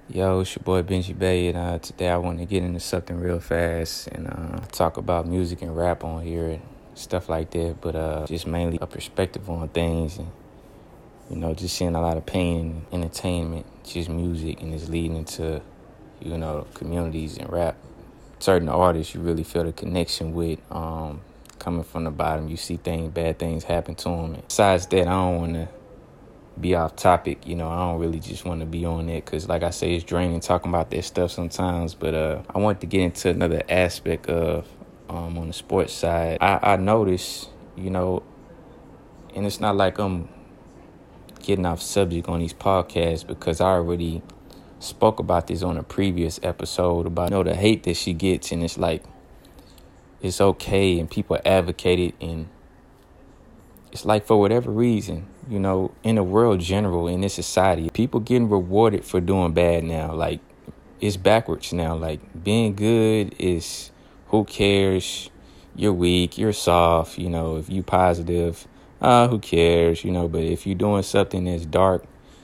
Yo, it's your boy Benji Bay, and today I want to get into something real fast and talk about music and rap on here and stuff like that, but just mainly a perspective on things and, just seeing a lot of pain and entertainment, just music, and it's leading into, communities and rap. Certain artists you really feel the connection with, coming from the bottom. You see bad things happen to them. And besides that, I don't want to be off topic. I don't really just want to be on it because, like I say, it's draining talking about that stuff sometimes. But I want to get into another aspect of on the sports side. I noticed, and it's not like I'm getting off subject on these podcasts because I already spoke about this on a previous episode about the hate that she gets, and it's like it's okay and people advocate it, and it's like for whatever reason, in the world general, in this society, people getting rewarded for doing bad now. Like, it's backwards now. Like, being good is who cares? You're weak, you're soft, if you positive, who cares? But if you're doing something that's dark,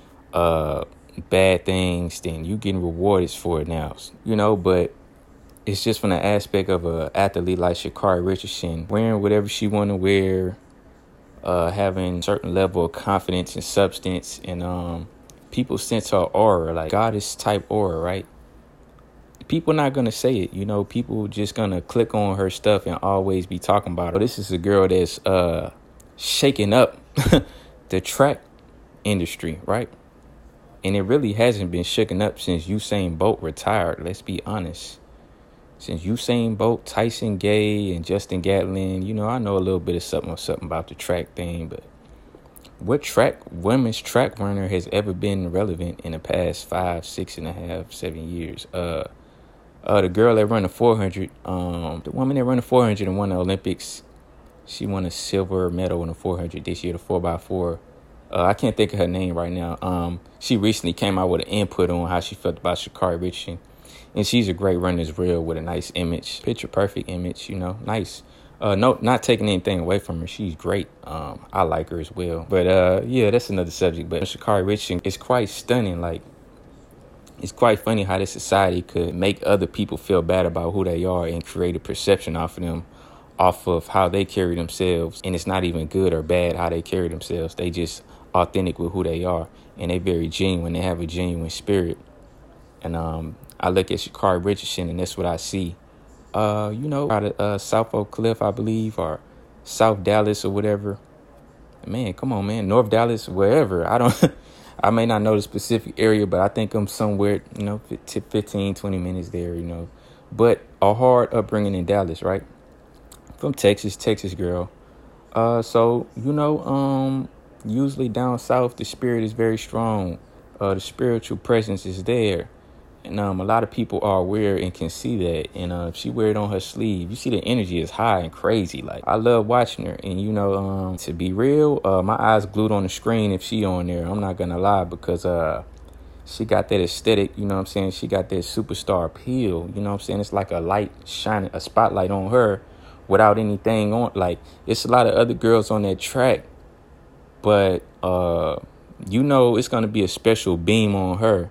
bad things, then you getting rewarded for it now. But it's just from the aspect of a athlete like Sha'Carri Richardson, wearing whatever she want to wear, having a certain level of confidence and substance, and people sense her aura, like goddess type aura, right? People not going to say it, people just going to click on her stuff and always be talking about her. This is a girl that's shaking up the track industry, right? And it really hasn't been shaken up since Usain Bolt retired, let's be honest. Since Usain Bolt, Tyson Gay, and Justin Gatlin, I know a little bit of something about the track thing, but what women's track runner has ever been relevant in the past 5, 6.5, 7 years? The girl that run the 400, the woman that run the 400 and won the Olympics, she won a silver medal in the 400 this year, the 4x4. I can't think of her name right now. She recently came out with an input on how she felt about Sha'Carri Richardson. And she's a great runner as well, with a nice image, picture perfect image, nice. No, not taking anything away from her. She's great. I like her as well. But yeah, that's another subject. But Sha'Carri Richardson is quite stunning. Like, it's quite funny how this society could make other people feel bad about who they are and create a perception off of them, off of how they carry themselves. And it's not even good or bad how they carry themselves. They just authentic with who they are, and they very genuine. They have a genuine spirit. And I look at Sha'Carri Richardson, and that's what I see. Out of South Oak Cliff, I believe, or South Dallas or whatever. Man, come on, man. North Dallas, wherever. I may not know the specific area, but I think I'm somewhere, 15, 20 minutes there, But a hard upbringing in Dallas, right? From Texas girl. So, usually down south, the spirit is very strong. The spiritual presence is there. And a lot of people are aware and can see that. And she wear it on her sleeve. You see the energy is high and crazy. Like, I love watching her. And, to be real, my eyes glued on the screen if she on there. I'm not going to lie, because she got that aesthetic, She got that superstar appeal, It's like a light shining, a spotlight on her without anything on. Like, it's a lot of other girls on that track, but, it's going to be a special beam on her.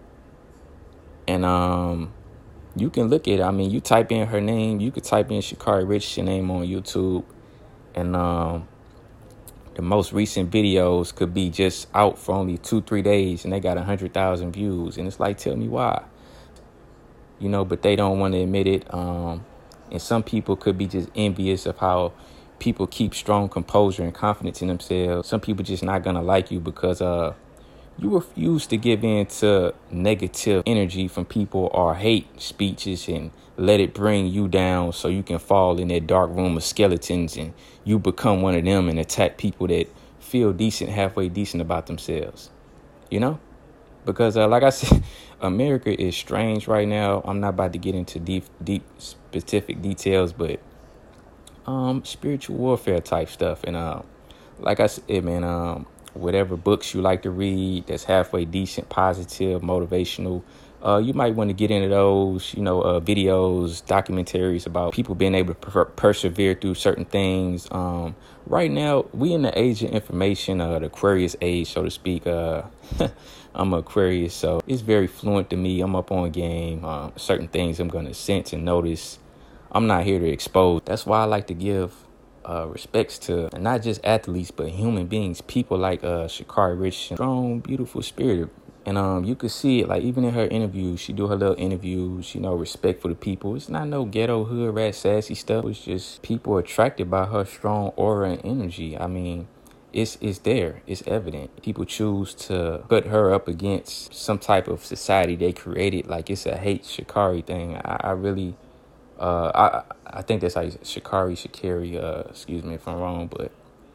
And you can look at it. I mean, you type in her name. You could type in Sha'Carri Richardson name on YouTube. And the most recent videos could be just out for only 2-3 days, and they got 100,000 views. And it's like, tell me why. But they don't want to admit it. And some people could be just envious of how people keep strong composure and confidence in themselves. Some people just not going to like you because you refuse to give in to negative energy from people or hate speeches and let it bring you down so you can fall in that dark room of skeletons and you become one of them and attack people that feel decent, halfway decent about themselves, Because like I said, America is strange right now. I'm not about to get into deep specific details, but spiritual warfare type stuff. And like I said, man, whatever books you like to read that's halfway decent, positive, motivational, You might want to get into those, videos, documentaries about people being able to persevere through certain things. Right now, we in the age of information, the Aquarius age, so to speak. I'm Aquarius, so it's very fluent to me. I'm up on game. Certain things I'm going to sense and notice. I'm not here to expose. That's why I like to give respects to not just athletes, but human beings, people like Sha'Carri Richardson, strong, beautiful spirit. And you could see it, like, even in her interviews, she do her little interviews, respect for the people. It's not no ghetto hood rat sassy stuff. It's just people attracted by her strong aura and energy. I mean, it's there. It's evident. People choose to put her up against some type of society they created, like it's a hate Sha'Carri thing. I really, I think that's how you say Sha'Carri, excuse me if I'm wrong, but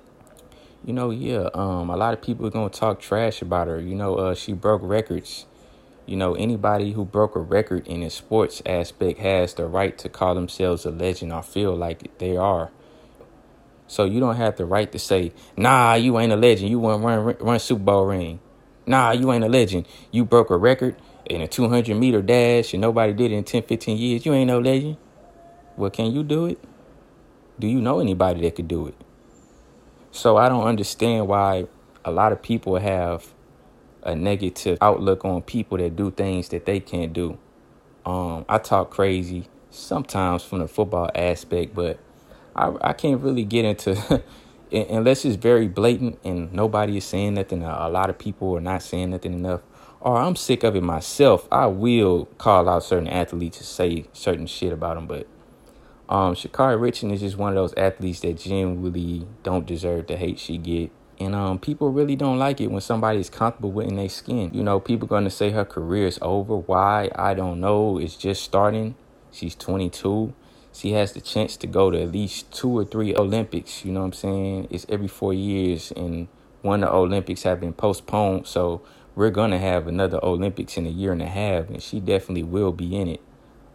a lot of people are going to talk trash about her. She broke records. Anybody who broke a record in a sports aspect has the right to call themselves a legend or feel like they are. So you don't have the right to say, nah, you ain't a legend. You want to run Super Bowl ring. Nah, you ain't a legend. You broke a record in a 200-meter dash and nobody did it in 10, 15 years. You ain't no legend. Well, can you do it? Do you know anybody that could do it? So I don't understand why a lot of people have a negative outlook on people that do things that they can't do. I talk crazy sometimes from the football aspect, but I can't really get into unless it's very blatant and nobody is saying nothing. A lot of people are not saying nothing enough, or I'm sick of it myself. I will call out certain athletes to say certain shit about them, but Sha'Carri Richardson is just one of those athletes that genuinely don't deserve the hate she get. And people really don't like it when somebody is comfortable in their skin. People going to say her career is over. Why? I don't know. It's just starting. She's 22. She has the chance to go to at least 2 or 3 Olympics. You know what I'm saying? It's every 4 years, and one of the Olympics have been postponed. So we're going to have another Olympics in a year and a half, and she definitely will be in it.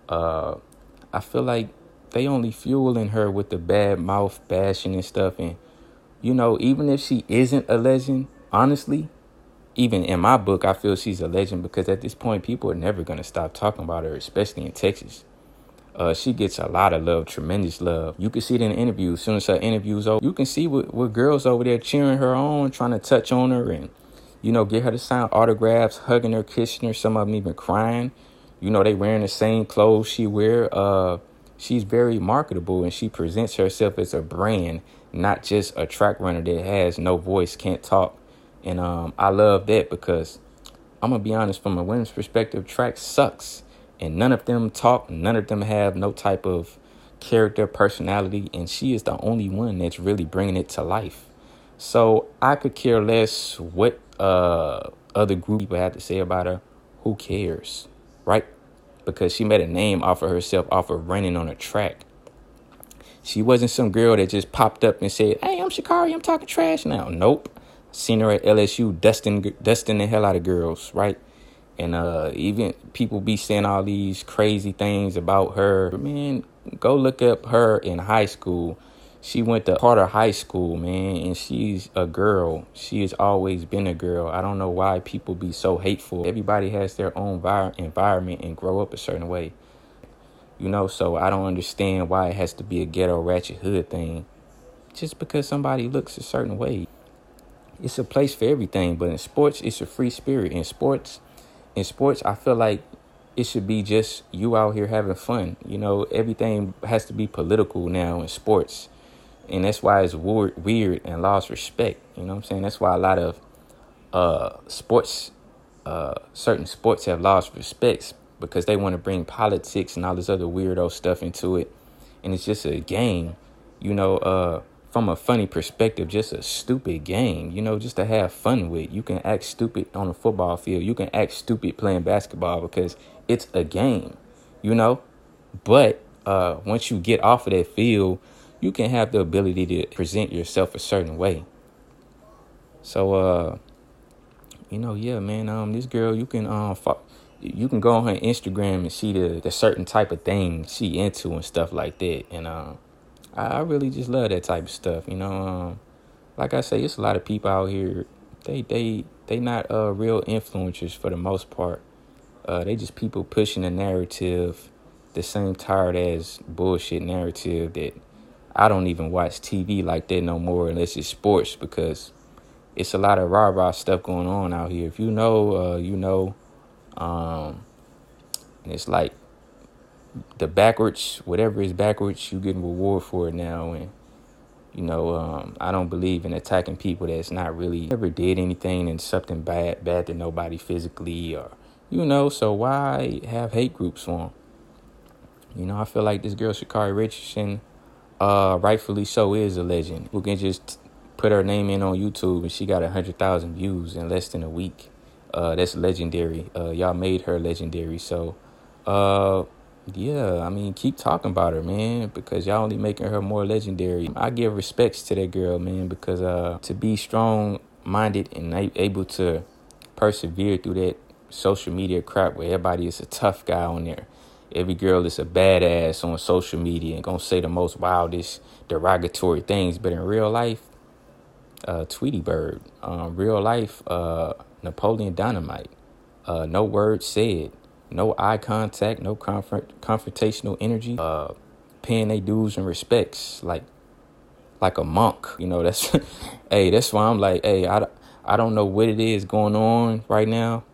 I feel like they only fueling her with the bad mouth bashing and stuff. And, even if she isn't a legend, honestly, even in my book, I feel she's a legend because at this point, people are never going to stop talking about her, especially in Texas. She gets a lot of love, tremendous love. You can see it in the interviews. As soon as her interview's over, you can see what girls over there cheering her on, trying to touch on her and, get her to sign autographs, hugging her, kissing her, some of them even crying. They wearing the same clothes she wear. She's very marketable and she presents herself as a brand, not just a track runner that has no voice, can't talk. And I love that because I'm going to be honest, from a women's perspective, track sucks. And none of them talk. None of them have no type of character, personality. And she is the only one that's really bringing it to life. So I could care less what other group people have to say about her. Who cares? Right? Because she made a name off of herself, off of running on a track. She wasn't some girl that just popped up and said, hey, I'm Sha'Carri, I'm talking trash now. Nope. Seen her at LSU dusting the hell out of girls, right? And even people be saying all these crazy things about her. Man, go look up her in high school. She went to Carter High School, man, and she's a girl. She has always been a girl. I don't know why people be so hateful. Everybody has their own environment and grow up a certain way. So I don't understand why it has to be a ghetto ratchet hood thing. Just because somebody looks a certain way. It's a place for everything, but in sports, it's a free spirit. In sports, I feel like it should be just you out here having fun. Everything has to be political now in sports. And that's why it's weird and lost respect. You know what I'm saying? That's why a lot of sports, certain sports have lost respect because they want to bring politics and all this other weirdo stuff into it. And it's just a game, from a funny perspective, just a stupid game, just to have fun with. You can act stupid on a football field. You can act stupid playing basketball because it's a game, But once you get off of that field, you can have the ability to present yourself a certain way. So, yeah, man, this girl, you can go on her Instagram and see the certain type of thing she into and stuff like that. And I really just love that type of stuff. Like I say, it's a lot of people out here. They not real influencers for the most part. They just people pushing a narrative, the same tired ass bullshit narrative that I don't even watch TV like that no more unless it's sports, because it's a lot of rah-rah stuff going on out here. If you know, you know. And it's like the backwards, whatever is backwards, you getting reward for it now. And, you know, I don't believe in attacking people that's not really ever did anything and something bad to nobody physically, or, you know, so why have hate groups for them? You know, I feel like this girl, Sha'Carri Richardson, rightfully so, is a legend. Who can just put her name in on YouTube and she got 100,000 views in less than a week. That's legendary. Y'all made her legendary. So, yeah, I mean, keep talking about her, man, because y'all only making her more legendary. I give respects to that girl, man, because to be strong-minded and able to persevere through that social media crap where everybody is a tough guy on there. Every girl is a badass on social media and gonna say the most wildest derogatory things. But in real life, Tweety Bird. Real life, Napoleon Dynamite. No words said. No eye contact. No confrontational energy. Paying their dues and respects like a monk. You know, that's hey, that's why I'm like, hey, I don't know what it is going on right now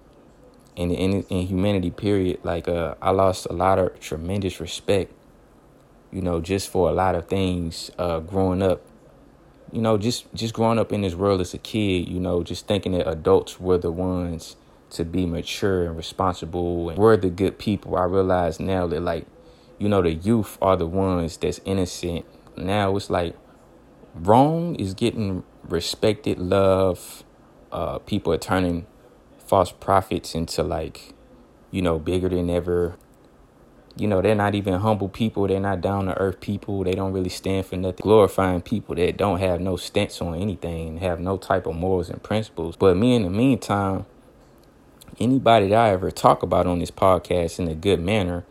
in humanity, period. Like, I lost a lot of tremendous respect, you know, just for a lot of things growing up. You know, just growing up in this world as a kid, you know, just thinking that adults were the ones to be mature and responsible and were the good people. I realize now that, like, you know, the youth are the ones that's innocent. Now it's like wrong is getting respected, love. People are turning false prophets into, like, you know, bigger than ever. You know, they're not even humble people. They're not down to earth people. They don't really stand for nothing. Glorifying people that don't have no stance on anything, have no type of morals and principles. But me, in the meantime, anybody that I ever talk about on this podcast in a good manner,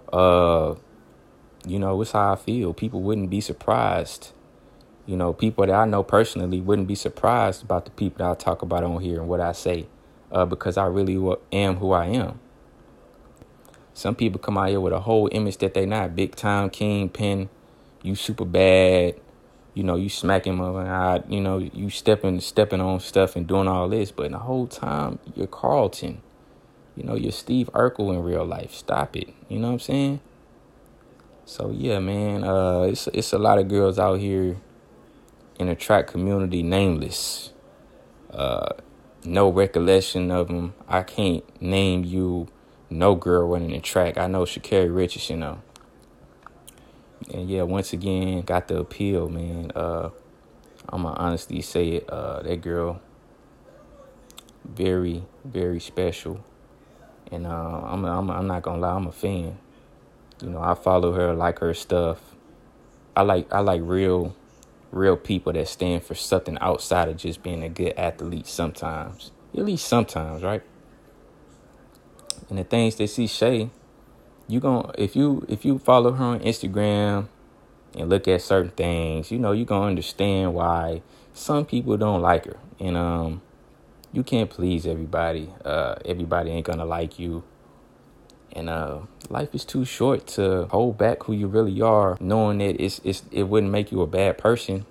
you know, it's how I feel. People wouldn't be surprised. You know, people that I know personally wouldn't be surprised about the people that I talk about on here and what I say, because I really am who I am. Some people come out here with a whole image that they not. Big time kingpin, you super bad, you know, you smacking my, you know, you stepping on stuff and doing all this, but the whole time you're Carlton. You know, you're Steve Urkel in real life. Stop it. You know what I'm saying? So yeah, man, it's a lot of girls out here in the track community nameless. No recollection of them. I can't name you no girl running the track. I know Sha'Carri Richardson, though. And yeah, once again, got the appeal, man. I'm gonna honestly say it. That girl, very, very special. And I'm not gonna lie, I'm a fan. You know, I follow her, like her stuff. I like real people that stand for something outside of just being a good athlete sometimes. At least sometimes, right? And the things that she say, if you follow her on Instagram and look at certain things, you know, you're gonna understand why some people don't like her. And you can't please everybody. Everybody ain't gonna like you. And life is too short to hold back who you really are, knowing that it wouldn't make you a bad person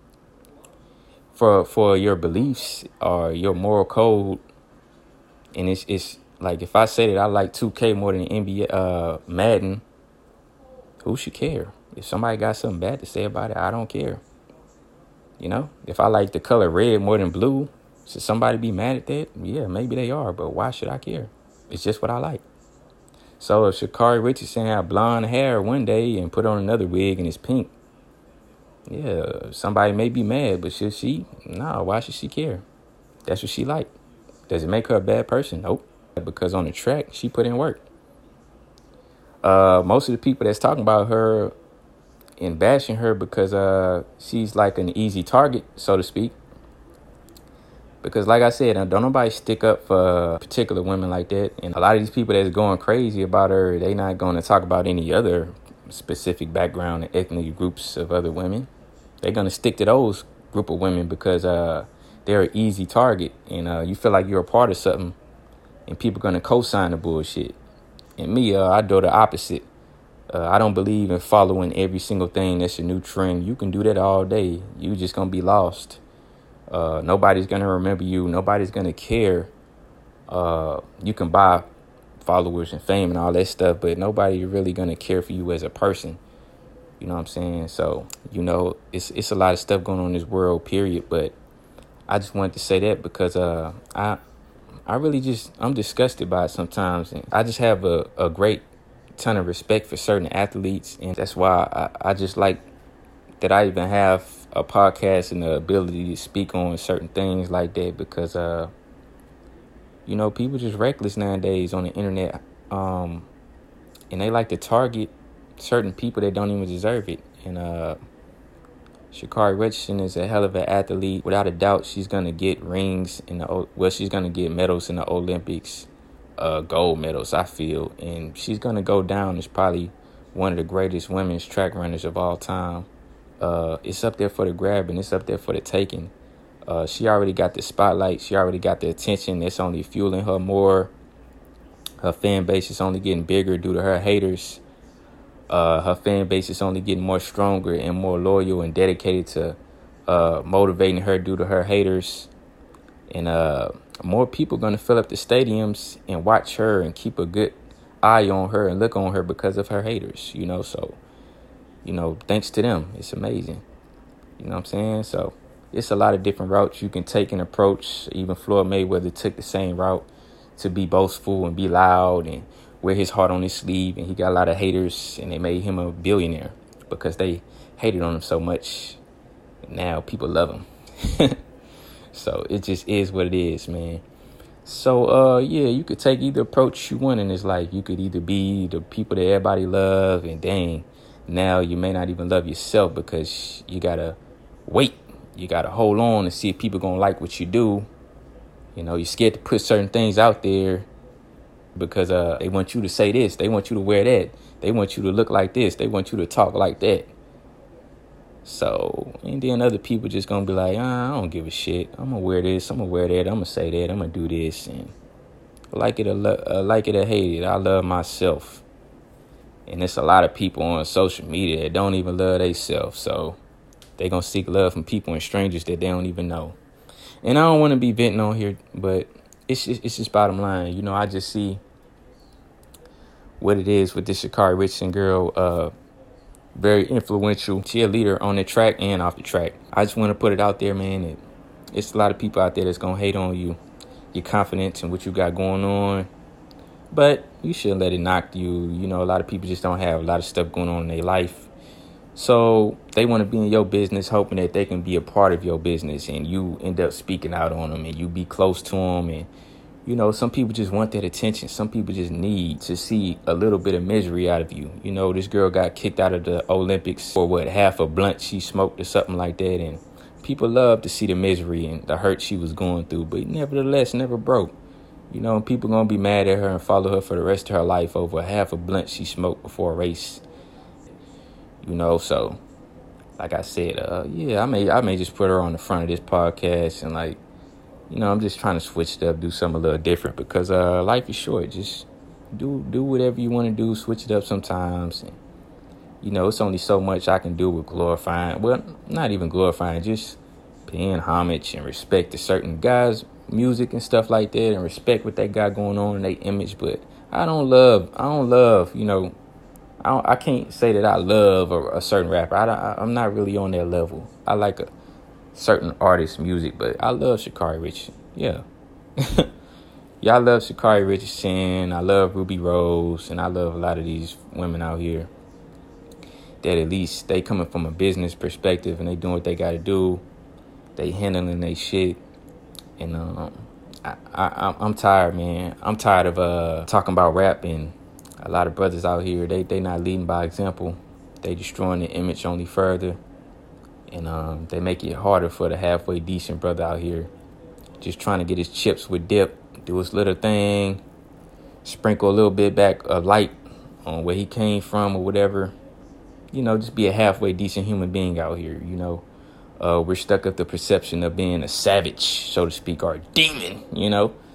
for your beliefs or your moral code. And it's like, if I say that I like 2K more than NBA Madden, who should care? If somebody got something bad to say about it, I don't care. You know, if I like the color red more than blue, should somebody be mad at that? Yeah, maybe they are, but why should I care? It's just what I like. So if Sha'Carri Richardson had blonde hair one day and put on another wig and it's pink, yeah, somebody may be mad, but should she? Nah, why should she care? That's what she like. Does it make her a bad person? Nope. Because on the track, she put in work. Most of the people that's talking about her and bashing her because she's like an easy target, so to speak. Because like I said, don't nobody stick up for particular women like that. And a lot of these people that's going crazy about her, they not going to talk about any other specific background and ethnic groups of other women. They're going to stick to those group of women because they're an easy target. And you feel like you're a part of something. and people gonna co-sign the bullshit. And me, I do the opposite. I don't believe in following every single thing that's a new trend. You can do that all day. You just gonna be lost. Nobody's gonna remember you. Nobody's gonna care. You can buy followers and fame and all that stuff, but nobody really gonna care for you as a person. You know what I'm saying? So, it's a lot of stuff going on in this world, period. But I just wanted to say that because I really I'm disgusted by it sometimes. And I just have a great ton of respect for certain athletes. And that's why I just like that I even have a podcast and the ability to speak on certain things like that because, people just reckless nowadays on the internet. And they like to target certain people that don't even deserve it. And Sha'Carri Richardson is a hell of an athlete. Without a doubt, she's going to get rings she's going to get medals in the Olympics, gold medals, I feel. And she's going to go down as probably one of the greatest women's track runners of all time. It's up there for the grab and it's up there for the taking. She already got the spotlight. She already got the attention. It's only fueling her more. Her fan base is only getting bigger due to her haters. Her fan base is only getting more stronger and more loyal and dedicated to motivating her due to her haters. And more people going to fill up the stadiums and watch her and keep a good eye on her and look on her because of her haters, So, thanks to them, it's amazing. You know what I'm saying? So it's a lot of different routes you can take and approach. Even Floyd Mayweather took the same route to be boastful and be loud and wear his heart on his sleeve. And he got a lot of haters and they made him a billionaire because they hated on him so much. And now people love him. So it just is what it is, man. So, you could take either approach you want in this life. You could either be the people that everybody love and dang, now you may not even love yourself because you got to wait. You got to hold on and see if people going to like what you do. You're scared to put certain things out there because they want you to say this. They want you to wear that. They want you to look like this. They want you to talk like that. So, and then other people just going to be like, I don't give a shit. I'm going to wear this. I'm going to wear that. I'm going to say that. I'm going to do this. And like it or hate it, I love myself. And there's a lot of people on social media that don't even love themselves. So they going to seek love from people and strangers that they don't even know. And I don't want to be venting on here, but it's just bottom line. I just see what it is with this Sha'Carri Richardson girl. Very influential. She a leader on the track and off the track. I just want to put it out there, man. It's a lot of people out there that's going to hate on you, your confidence and what you got going on. But you shouldn't let it knock you. A lot of people just don't have a lot of stuff going on in their life. So they want to be in your business, hoping that they can be a part of your business and you end up speaking out on them and you be close to them. And, some people just want that attention. Some people just need to see a little bit of misery out of you. This girl got kicked out of the Olympics for half a blunt she smoked or something like that. And people love to see the misery and the hurt she was going through, but nevertheless, never broke. People going to be mad at her and follow her for the rest of her life over half a blunt she smoked before a race. So like I said, I may just put her on the front of this podcast and I'm just trying to switch it up, do something a little different because life is short. Just do whatever you want to do, switch it up sometimes. And, it's only so much I can do with glorifying. Well, not even glorifying, just paying homage and respect to certain guys' music and stuff like that and respect what they got going on in their image. But I don't love, I can't say that I love a certain rapper. I'm not really on that level. I like a certain artist's music, but I love Sha'Carri Richardson. Yeah. Yeah, I love Sha'Carri Richardson. I love Ruby Rose. And I love a lot of these women out here that at least they coming from a business perspective and they doing what they got to do. They handling their shit. And I'm tired, man. I'm tired of talking about rap and a lot of brothers out here, they not leading by example. They destroying the image only further. And they make it harder for the halfway decent brother out here. Just trying to get his chips with dip, do his little thing, sprinkle a little bit back of light on where he came from or whatever. Just be a halfway decent human being out here, We're stuck with the perception of being a savage, so to speak, or a demon,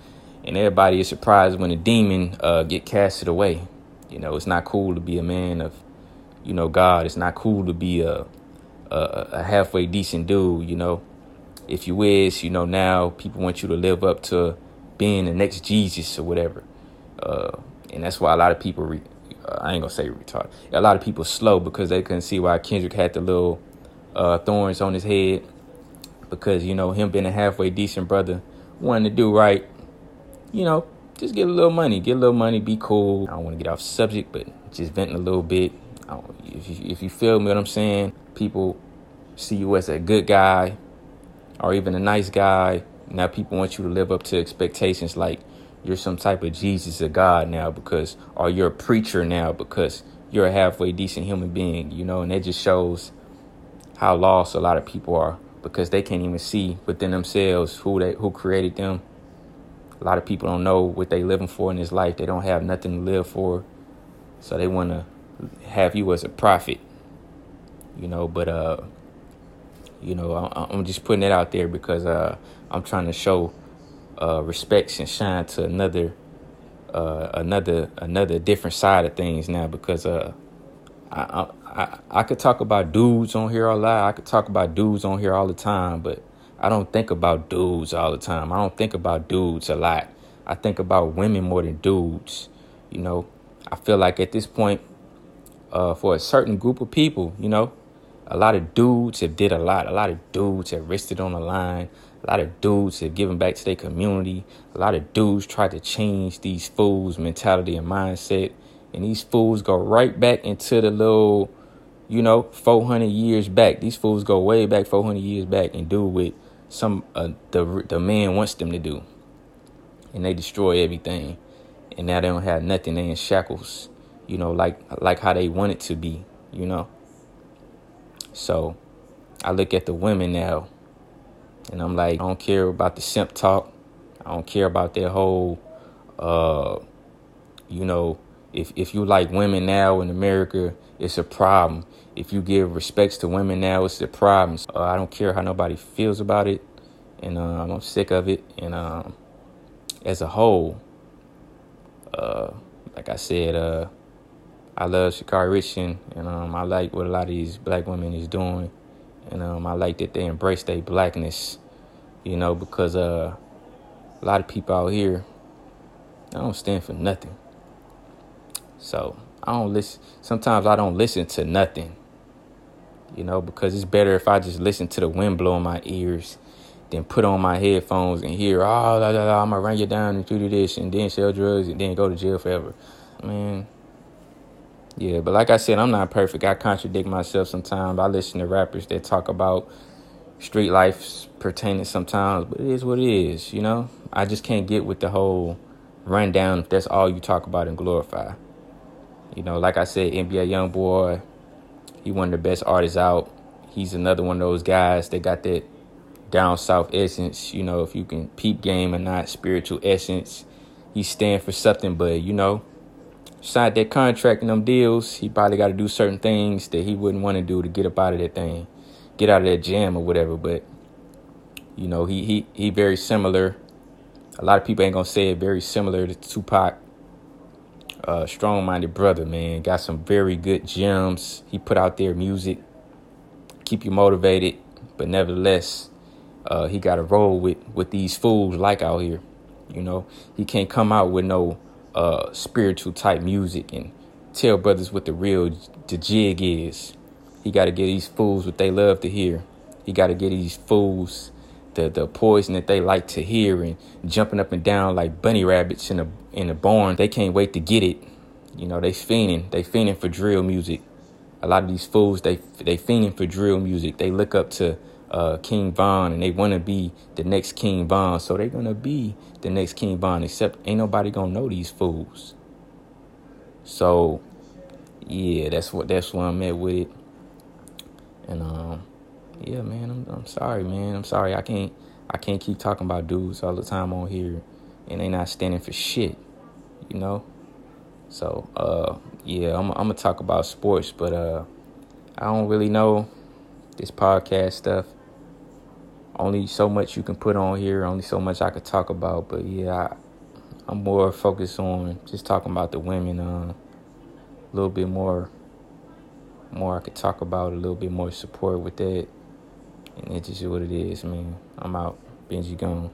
And everybody is surprised when a demon get casted away. You know, it's not cool to be a man of, God. It's not cool to be a halfway decent dude, If you is, now people want you to live up to being the next Jesus or whatever. And that's why a lot of people, I ain't gonna say retarded. A lot of people slow because they couldn't see why Kendrick had the little thorns on his head. Because, him being a halfway decent brother, wanting to do right, just get a little money, be cool. I don't want to get off subject, but just venting a little bit. If you feel me what I'm saying, people see you as a good guy or even a nice guy. Now people want you to live up to expectations like you're some type of Jesus or God now or you're a preacher now because you're a halfway decent human being, and that just shows how lost a lot of people are because they can't even see within themselves who created them. A lot of people don't know what they living for in this life. They don't have nothing to live for. So they want to have you as a prophet, but, I'm just putting it out there because I'm trying to show respects and shine to another different side of things now because I could talk about dudes on here a lot. I could talk about dudes on here all the time, but I don't think about dudes all the time. I don't think about dudes a lot. I think about women more than dudes. I feel like at this point, for a certain group of people, a lot of dudes have did a lot. A lot of dudes have risked it on the line. A lot of dudes have given back to their community. A lot of dudes tried to change these fools' mentality and mindset. And these fools go right back into the little, 400 years back. These fools go way back 400 years back and do what the man wants them to do. And they destroy everything. And now they don't have nothing. They in shackles, like how they want it to be, So I look at the women now and I'm like, I don't care about the simp talk. I don't care about their whole, if you like women now in America, it's a problem. If you give respects to women now, it's a problem. I don't care how nobody feels about it. And I'm sick of it. And as a whole, like I said, I love Sha'Carri Richardson, and I like what a lot of these black women is doing, and I like that they embrace their blackness, because a lot of people out here, I don't stand for nothing. So I don't listen. Sometimes I don't listen to nothing, because it's better if I just listen to the wind blow in my ears than put on my headphones and hear, I'm going to run you down and do this and then sell drugs and then go to jail forever. Man, yeah, but like I said, I'm not perfect. I contradict myself sometimes. I listen to rappers that talk about street life pertaining sometimes, but it is what it is, I just can't get with the whole rundown if that's all you talk about and glorify. Like I said, NBA Youngboy, he one of the best artists out. He's another one of those guys that got that down south essence, if you can peep game or not, spiritual essence. He stand for something, but, signed that contract and them deals, he probably got to do certain things that he wouldn't want to do to get up out of that thing, get out of that jam or whatever. But, he very similar. A lot of people ain't going to say it, very similar to Tupac. Strong-minded brother, man. Got some very good gems. He put out there music, keep you motivated, but nevertheless, he got to roll with these fools like out here. He can't come out with no spiritual type music and tell brothers what the jig is. He got to get these fools what they love to hear. He got to get these fools the poison that they like to hear and jumping up and down like bunny rabbits in a barn. They can't wait to get it. They fiending for drill music. A lot of these fools, they fiending for drill music. They look up to King Von and they want to be the next King Von. So they're going to be the next King Von, except ain't nobody going to know these fools. So, yeah, that's where I'm at with it. And, yeah, man, I'm sorry, man. I'm sorry. I can't keep talking about dudes all the time on here and they not standing for shit, So, yeah, I'm going to talk about sports, but I don't really know this podcast stuff. Only so much you can put on here, only so much I could talk about. But, yeah, I'm more focused on just talking about the women. A little bit more I could talk about, a little bit more support with that. And it's just what it is, man. I'm out. Benji gone.